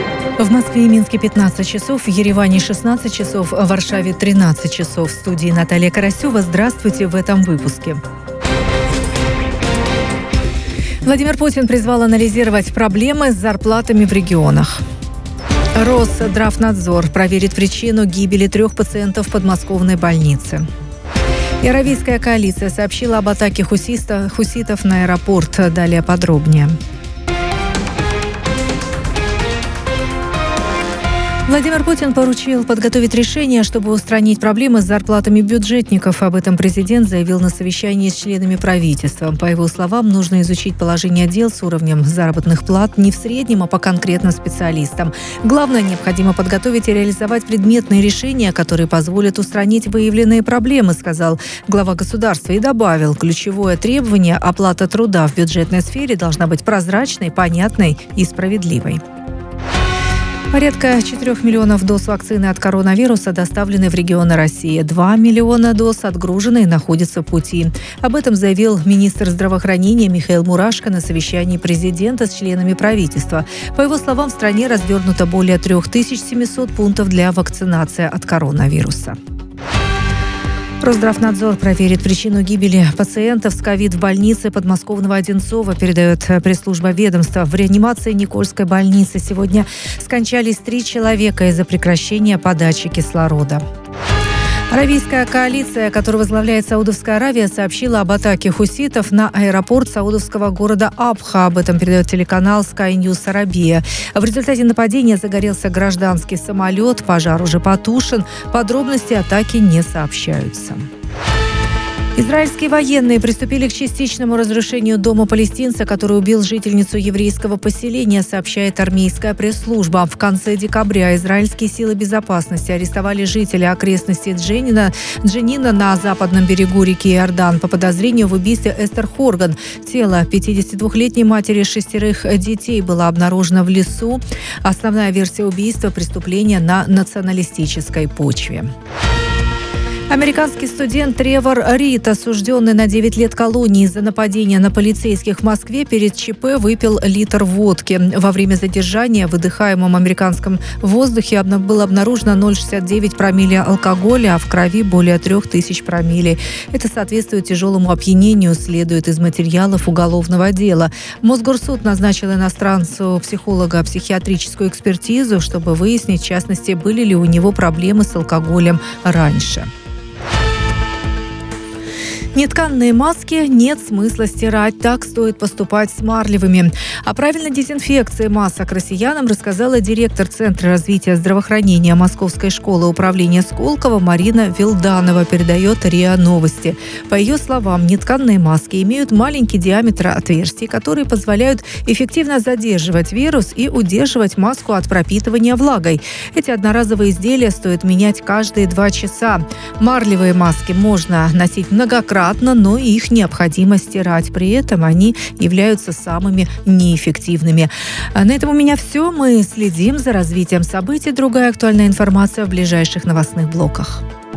В Москве и Минске 15 часов, в Ереване 16 часов, в Варшаве 13 часов. В студии Наталья Карасева. Здравствуйте в этом выпуске. Владимир Путин призвал анализировать проблемы с зарплатами в регионах. Росздравнадзор проверит причину гибели 3 пациентов в подмосковной больнице. И Аравийская коалиция сообщила об атаке хуситов на аэропорт. Далее подробнее. Владимир Путин поручил подготовить решение, чтобы устранить проблемы с зарплатами бюджетников. Об этом президент заявил на совещании с членами правительства. По его словам, нужно изучить положение дел с уровнем заработных плат не в среднем, а по конкретным специалистам. Главное, необходимо подготовить и реализовать предметные решения, которые позволят устранить выявленные проблемы, сказал глава государства и добавил, ключевое требование – оплата труда в бюджетной сфере должна быть прозрачной, понятной и справедливой. Порядка 4 миллионов доз вакцины от коронавируса доставлены в регионы России. 2 миллиона доз отгружены и находятся в пути. Об этом заявил министр здравоохранения Михаил Мурашко на совещании президента с членами правительства. По его словам, в стране развернуто более 3700 пунктов для вакцинации от коронавируса. Росздравнадзор проверит причину гибели пациентов с ковид в больнице подмосковного Одинцова, передает пресс-служба ведомства. В реанимации Никольской больницы сегодня скончались 3 человека из-за прекращения подачи кислорода. Аравийская коалиция, которую возглавляет Саудовская Аравия, сообщила об атаке хуситов на аэропорт саудовского города Абха. Об этом передает телеканал Sky News Арабия. В результате нападения загорелся гражданский самолет. Пожар уже потушен. Подробности атаки не сообщаются. Израильские военные приступили к частичному разрушению дома палестинца, который убил жительницу еврейского поселения, сообщает армейская пресс-служба. В конце декабря израильские силы безопасности арестовали жителя окрестностей Дженина на западном берегу реки Иордан по подозрению в убийстве Эстер Хорган. Тело 52-летней матери 6 детей было обнаружено в лесу. Основная версия убийства – преступление на националистической почве. Американский студент Тревор Рид, осужденный на 9 лет колонии из-за нападения на полицейских в Москве, перед ЧП выпил литр водки. Во время задержания в выдыхаемом американском воздухе было обнаружено 0,69 промилле алкоголя, а в крови более 3000 промилле. Это соответствует тяжелому опьянению, следует из материалов уголовного дела. Мосгорсуд назначил иностранцу психолога психиатрическую экспертизу, чтобы выяснить, в частности, были ли у него проблемы с алкоголем раньше. Нетканные маски нет смысла стирать, так стоит поступать с марлевыми. О правильной дезинфекции масок россиянам рассказала директор Центра развития здравоохранения Московской школы управления Сколково Марина Вилданова, передает РИА Новости. По ее словам, нетканные маски имеют маленький диаметр отверстий, которые позволяют эффективно задерживать вирус и удерживать маску от пропитывания влагой. Эти одноразовые изделия стоит менять каждые 2 часа. Марлевые маски можно носить многократно, но их необходимо стирать. При этом они являются самыми неэффективными. На этом у меня все. Мы следим за развитием событий. Другая актуальная информация в ближайших новостных блоках.